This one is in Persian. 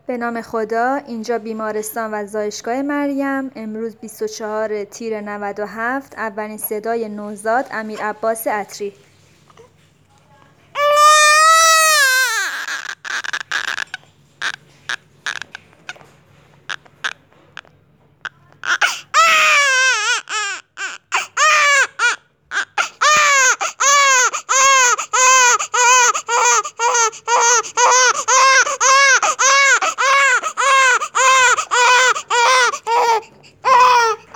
به نام خدا. اینجا بیمارستان و زایشگاه مریم. امروز 24 تیر 97. اولین صدای نوزاد امیرعباس عطری.